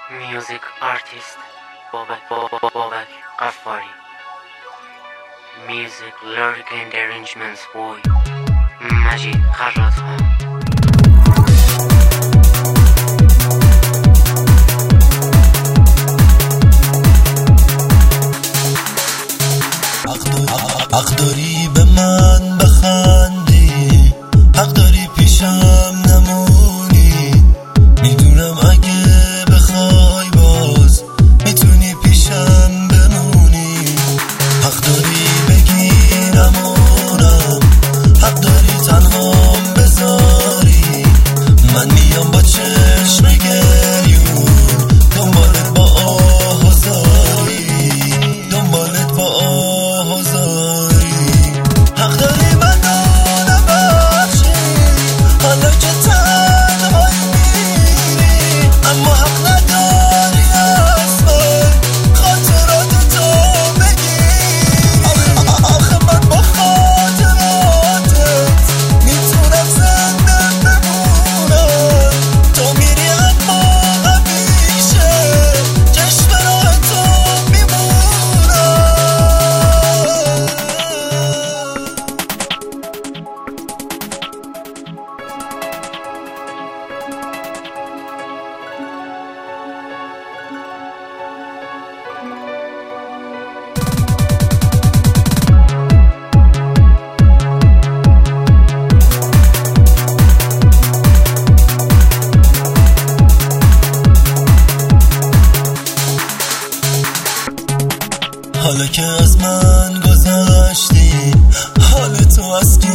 Music artist Babak Ghaffari. Music, lyric and arrangements boy Majid Kharrathan. حق داری به من بخندی، حق داری پیشم نمونی، میدونم اگه بخوای باز میتونی پیشم بمونی. حق داری بگی نمونم، حق داری تنهام بذاری، من میام با چشم گریون دنبالت با آه و زاری، دنبالت با آه و زاری. حق داری منو نبخشی حالا که تنهایی میری، اما حق نداری از من خاطراتتو بگیری. آخه من با خاطراتت میتونم زنده بمونم، تو میری اما همیشه چشم راه تو میمونم. حالا که از من گذشتی، حال تو از کی